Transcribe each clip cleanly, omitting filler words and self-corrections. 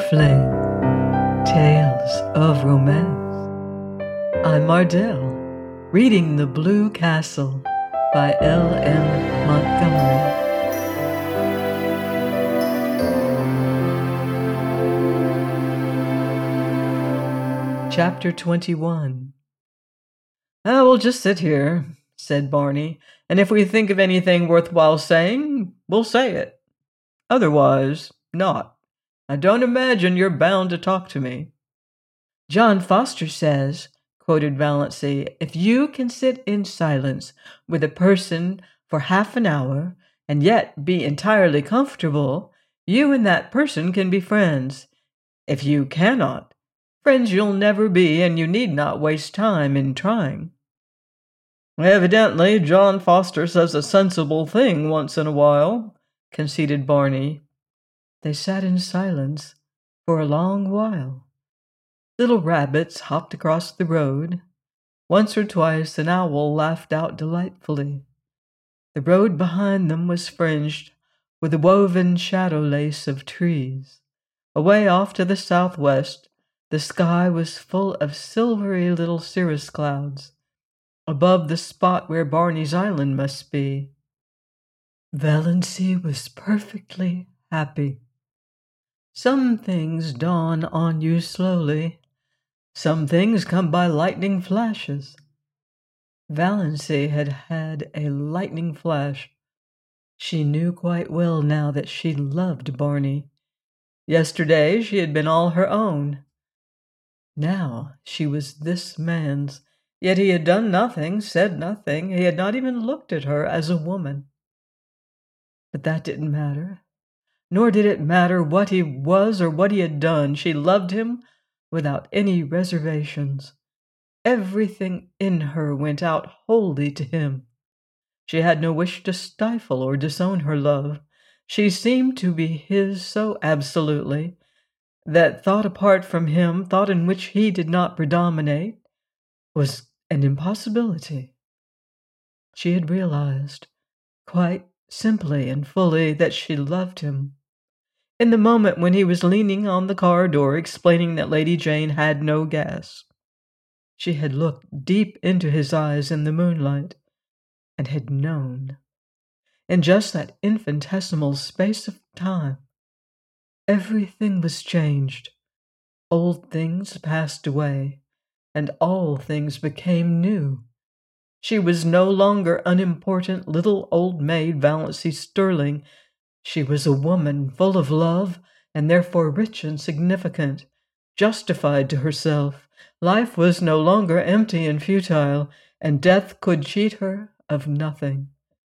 Flynn, Tales of Romance. I'm Mardell, reading The Blue Castle by L.M. Montgomery. Chapter 21. We'll just sit here, said Barney, and if we think of anything worthwhile saying, we'll say it. Otherwise, not. I don't imagine you're bound to talk to me. John Foster says, quoted Valancy, if you can sit in silence with a person for half an hour and yet be entirely comfortable, you and that person can be friends. If you cannot, friends you'll never be, and you need not waste time in trying. Evidently, John Foster says a sensible thing once in a while, conceded Barney. They sat in silence for a long while. Little rabbits hopped across the road. Once or twice an owl laughed out delightfully. The road behind them was fringed with a woven shadow lace of trees. Away off to the southwest, the sky was full of silvery little cirrus clouds, above the spot where Barney's Island must be. Valancy was perfectly happy. Some things dawn on you slowly. Some things come by lightning flashes. Valancy had had a lightning flash. She knew quite well now that she loved Barney. Yesterday she had been all her own. Now she was this man's, yet he had done nothing, said nothing. He had not even looked at her as a woman. But that didn't matter. Nor did it matter what he was or what he had done. She loved him without any reservations. Everything in her went out wholly to him. She had no wish to stifle or disown her love. She seemed to be his so absolutely that thought apart from him, thought in which he did not predominate, was an impossibility. She had realized, quite simply and fully, that she loved him. In the moment when he was leaning on the car door explaining that Lady Jane had no gas, she had looked deep into his eyes in the moonlight and had known. In just that infinitesimal space of time, everything was changed. Old things passed away, and all things became new. She was no longer unimportant little old maid Valancy Sterling. She was a woman full of love, and therefore rich and significant, justified to herself. Life was no longer empty and futile, and death could cheat her of nothing.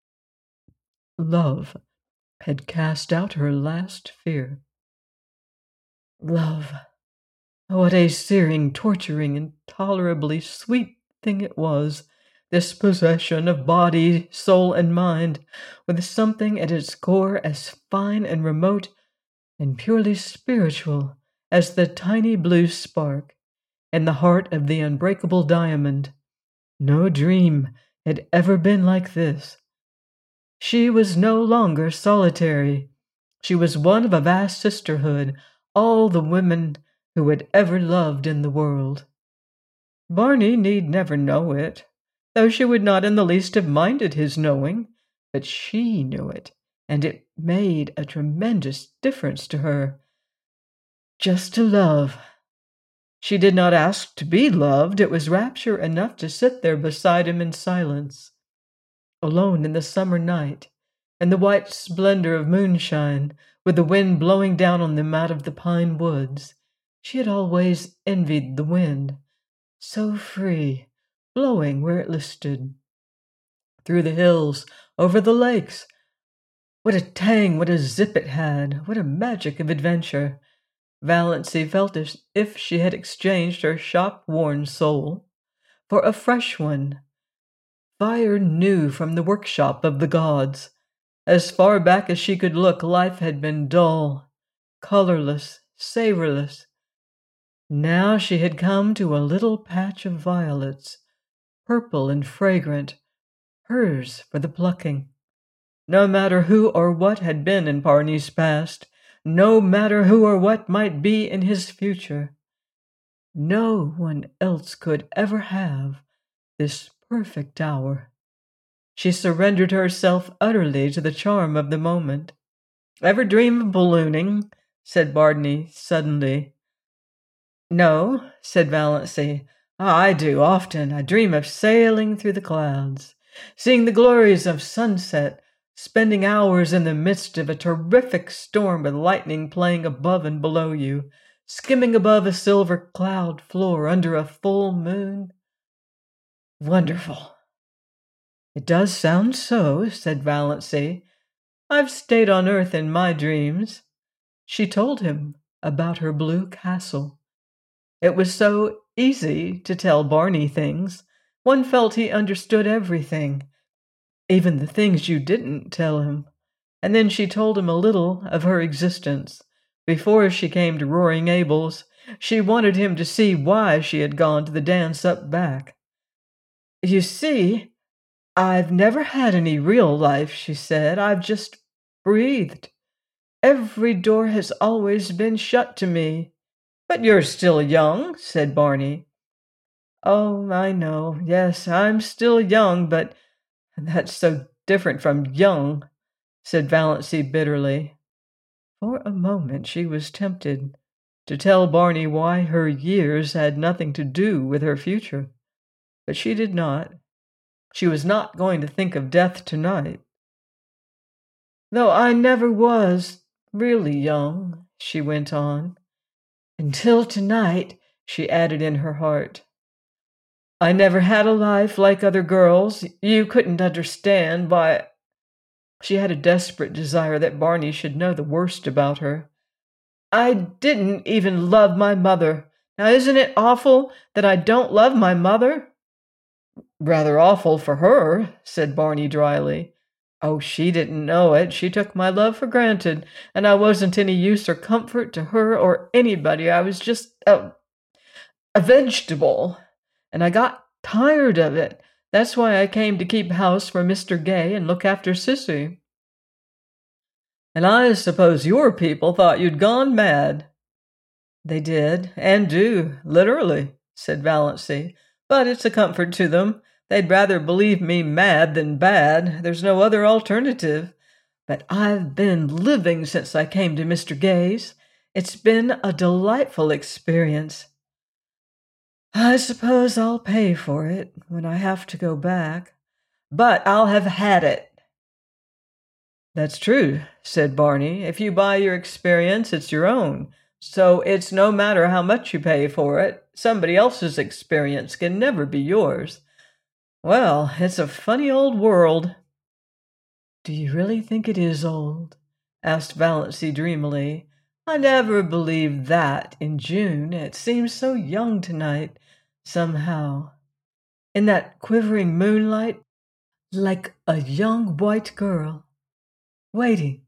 Love had cast out her last fear. Love, what a searing, torturing, intolerably sweet thing it was, this possession of body, soul, and mind, with something at its core as fine and remote and purely spiritual as the tiny blue spark in the heart of the unbreakable diamond. No dream had ever been like this. She was no longer solitary. She was one of a vast sisterhood, all the women who had ever loved in the world. Barney need never know it, though she would not in the least have minded his knowing, but she knew it, and it made a tremendous difference to her. Just to love. She did not ask to be loved. It was rapture enough to sit there beside him in silence, alone in the summer night, in the white splendor of moonshine, with the wind blowing down on them out of the pine woods. She had always envied the wind, so free, blowing where it listed. Through the hills, over the lakes. What a tang, what a zip it had, what a magic of adventure. Valancy felt as if she had exchanged her shop-worn soul for a fresh one, fire new from the workshop of the gods. As far back as she could look, life had been dull, colorless, savorless. Now she had come to a little patch of violets, purple and fragrant, hers for the plucking. No matter who or what had been in Barney's past, no matter who or what might be in his future. No one else could ever have this perfect hour. She surrendered herself utterly to the charm of the moment. "Ever dream of ballooning?" said Barney suddenly. "No," said Valancy. "I do often. I dream of sailing through the clouds, seeing the glories of sunset, spending hours in the midst of a terrific storm with lightning playing above and below you, skimming above a silver cloud floor under a full moon. Wonderful." "It does sound so," said Valancy. "I've stayed on Earth in my dreams." She told him about her blue castle. It was so easy to tell Barney things. One felt he understood everything, even the things you didn't tell him. And then she told him a little of her existence. Before she came to Roaring Abel's, she wanted him to see why she had gone to the dance up back. "You see, I've never had any real life," she said. "I've just breathed. Every door has always been shut to me." "But you're still young," said Barney. "Oh, I know. Yes, I'm still young, but that's so different from young," said Valancy bitterly. For a moment she was tempted to tell Barney why her years had nothing to do with her future, but she did not. She was not going to think of death tonight. "Though I never was really young," she went on. "Until tonight," she added in her heart. "I never had a life like other girls. You couldn't understand why—" She had a desperate desire that Barney should know the worst about her. "I didn't even love my mother. Now, isn't it awful that I don't love my mother?" "Rather awful for her," said Barney dryly. "Oh, she didn't know it. She took my love for granted, and I wasn't any use or comfort to her or anybody. I was just a vegetable, and I got tired of it. That's why I came to keep house for Mr. Gay and look after Sissy." "And I suppose your people thought you'd gone mad." "They did, and do, literally," said Valancy. "But it's a comfort to them. They'd rather believe me mad than bad. There's no other alternative. But I've been living since I came to Mr. Gay's. It's been a delightful experience. I suppose I'll pay for it when I have to go back. But I'll have had it." "That's true," said Barney. "If you buy your experience, it's your own. So it's no matter how much you pay for it. Somebody else's experience can never be yours. Well, it's a funny old world." "Do you really think it is old?" asked Valancy dreamily. "I never believed that in June. It seems so young tonight, somehow. In that quivering moonlight, like a young white girl, waiting."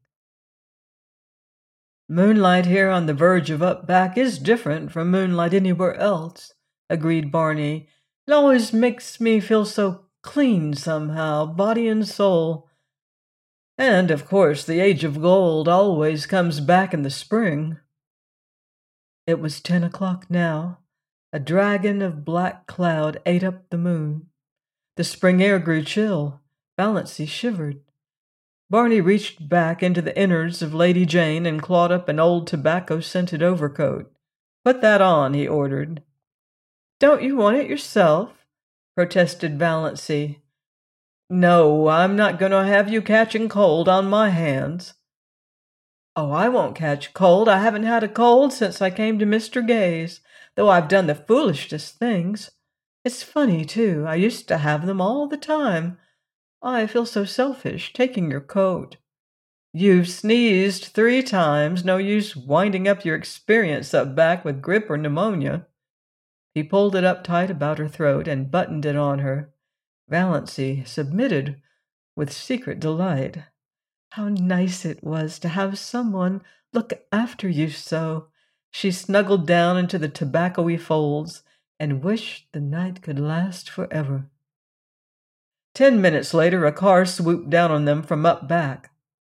"Moonlight here on the verge of Up Back is different from moonlight anywhere else," agreed Barney. "It always makes me feel so clean somehow, body and soul. And, of course, the age of gold always comes back in the spring." It was 10 o'clock now. A dragon of black cloud ate up the moon. The spring air grew chill. Valancy shivered. Barney reached back into the innards of Lady Jane and clawed up an old tobacco-scented overcoat. "Put that on," he ordered. "Don't you want it yourself?" protested Valancy. "No, I'm not going to have you catching cold on my hands." "Oh, I won't catch cold. I haven't had a cold since I came to Mr. Gay's, though I've done the foolishest things. It's funny, too. I used to have them all the time. I feel so selfish, taking your coat." "You've sneezed 3 times. No use winding up your experience up back with grippe or pneumonia." He pulled it up tight about her throat and buttoned it on her. Valancy submitted with secret delight. How nice it was to have someone look after you so. She snuggled down into the tobacco-y folds and wished the night could last forever. 10 minutes later, a car swooped down on them from up back.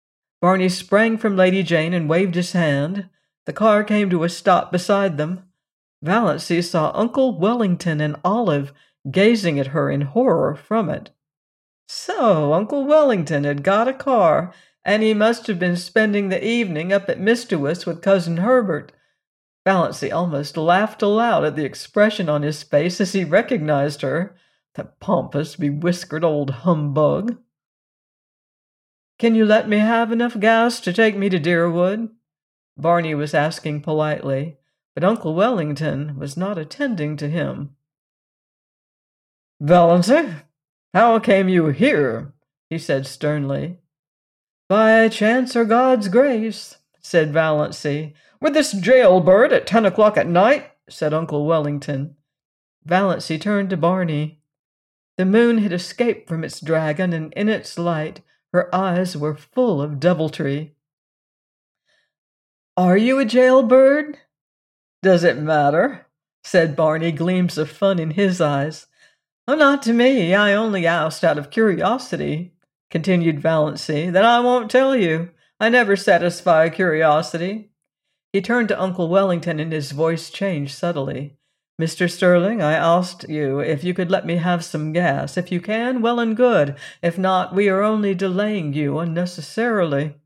Barney sprang from Lady Jane and waved his hand. The car came to a stop beside them. Valancy saw Uncle Wellington and Olive gazing at her in horror from it. So Uncle Wellington had got a car, and he must have been spending the evening up at Mistawis with Cousin Herbert. Valancy almost laughed aloud at the expression on his face as he recognized her, the pompous, bewhiskered old humbug. "Can you let me have enough gas to take me to Deerwood?" Barney was asking politely, but Uncle Wellington was not attending to him. "Valancy, how came you here?" he said sternly. "By chance or God's grace," said Valancy. "With this jailbird at 10 o'clock at night?" said Uncle Wellington. Valancy turned to Barney. The moon had escaped from its dragon, and in its light her eyes were full of deviltry. "Are you a jailbird?" "Does it matter?" said Barney, gleams of fun in his eyes. "Oh, not to me. I only asked out of curiosity," continued Valancy. "Then I won't tell you. I never satisfy curiosity." He turned to Uncle Wellington, and his voice changed subtly. "Mr. Sterling, I asked you if you could let me have some gas. If you can, well and good. If not, we are only delaying you unnecessarily."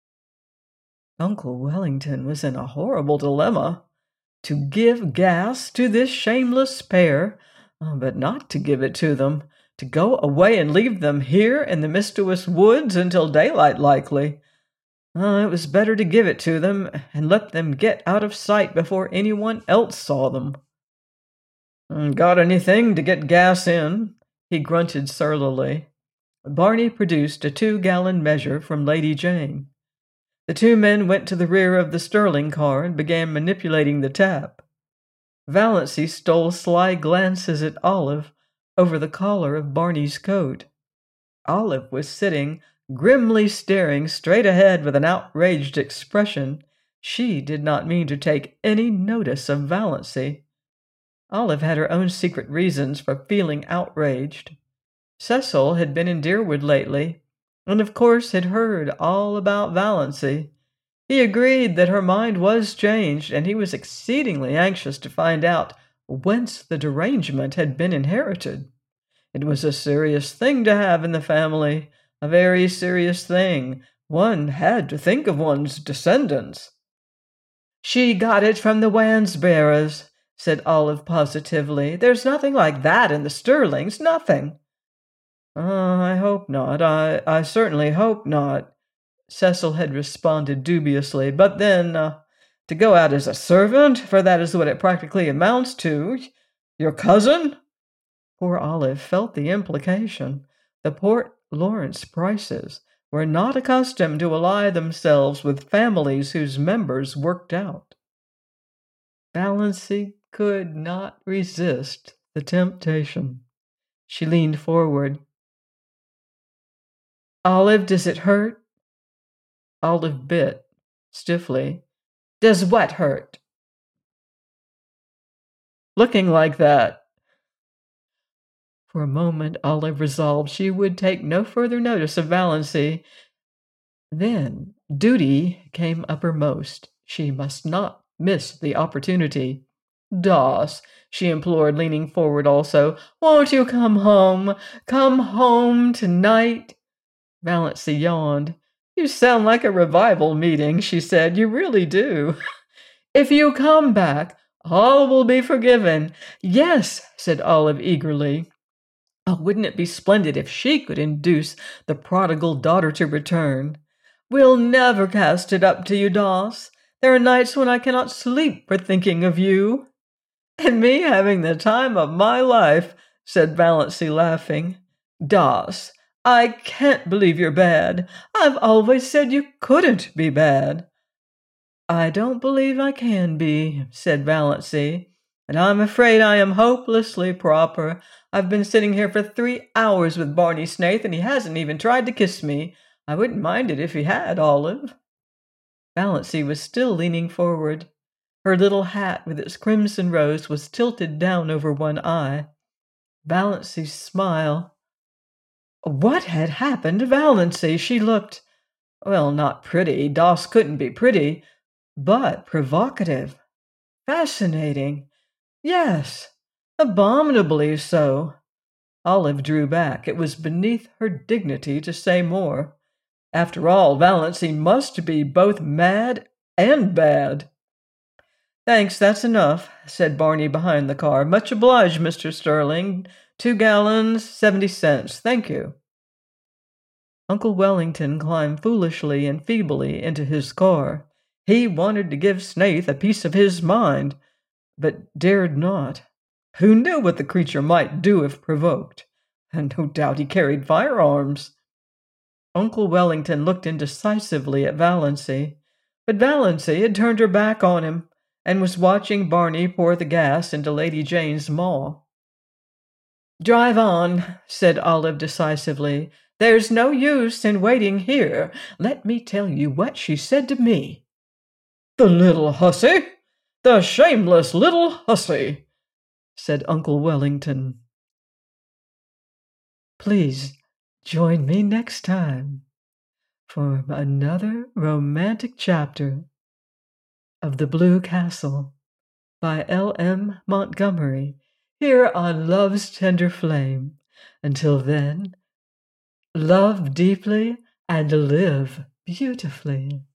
Uncle Wellington was in a horrible dilemma. To give gas to this shameless pair, but not to give it to them. To go away and leave them here in the Mistawis woods until daylight, likely. It was better to give it to them and let them get out of sight before anyone else saw them. "Got anything to get gas in?" he grunted surlily. Barney produced a 2-gallon measure from Lady Jane. The two men went to the rear of the Sterling car and began manipulating the tap. Valancy stole sly glances at Olive over the collar of Barney's coat. Olive was sitting, grimly staring straight ahead with an outraged expression. She did not mean to take any notice of Valancy. Olive had her own secret reasons for feeling outraged. Cecil had been in Deerwood lately, and of course had heard all about Valancy. He agreed that her mind was changed, and he was exceedingly anxious to find out whence the derangement had been inherited. It was a serious thing to have in the family, a very serious thing. One had to think of one's descendants. "She got it from the Wansbearers," said Olive positively. "There's nothing like that in the Sterlings, nothing." I hope not. I certainly hope not," Cecil had responded dubiously. "But then, to go out as a servant, for that is what it practically amounts to. Your cousin?" Poor Olive felt the implication. The Port Lawrence Prices were not accustomed to ally themselves with families whose members worked out. Valancy could not resist the temptation. She leaned forward. "Olive, does it hurt?" Olive bit, stiffly. "Does what hurt?" "Looking like that." For a moment, Olive resolved she would take no further notice of Valancy. Then duty came uppermost. She must not miss the opportunity. "Doss," she implored, leaning forward also, "won't you come home? Come home tonight?" Valancy yawned. "You sound like a revival meeting," she said. "You really do." "If you come back, all will be forgiven." "Yes," said Olive eagerly. Oh, wouldn't it be splendid if she could induce the prodigal daughter to return? "We'll never cast it up to you, Doss. There are nights when I cannot sleep for thinking of you." "And me having the time of my life," said Valancy, laughing. "Doss, I can't believe you're bad. I've always said you couldn't be bad." "I don't believe I can be," said Valancy, "and I'm afraid I am hopelessly proper. I've been sitting here for 3 hours with Barney Snaith, and he hasn't even tried to kiss me. I wouldn't mind it if he had, Olive." Valancy was still leaning forward. Her little hat with its crimson rose was tilted down over one eye. Valancy's smile. What had happened to Valancy? She looked Well, not pretty. Doss couldn't be pretty, but provocative. Fascinating. Yes, abominably so. Olive drew back. It was beneath her dignity to say more. After all, Valancy must be both mad and bad. Thanks, that's enough, said Barney behind the car. Much obliged, Mr. Sterling. 2 gallons, 70 cents. Thank you. Uncle Wellington climbed foolishly and feebly into his car. He wanted to give Snaith a piece of his mind, but dared not. Who knew what the creature might do if provoked? And no doubt he carried firearms. Uncle Wellington looked indecisively at Valancy, but Valancy had turned her back on him and was watching Barney pour the gas into Lady Jane's maw. "Drive on," said Olive decisively. "There's no use in waiting here. Let me tell you what she said to me." "The little hussy! The shameless little hussy!" said Uncle Wellington. Please join me next time for another romantic chapter of The Blue Castle by L.M. Montgomery, here on Love's Tender Flame. Until then, love deeply and live beautifully.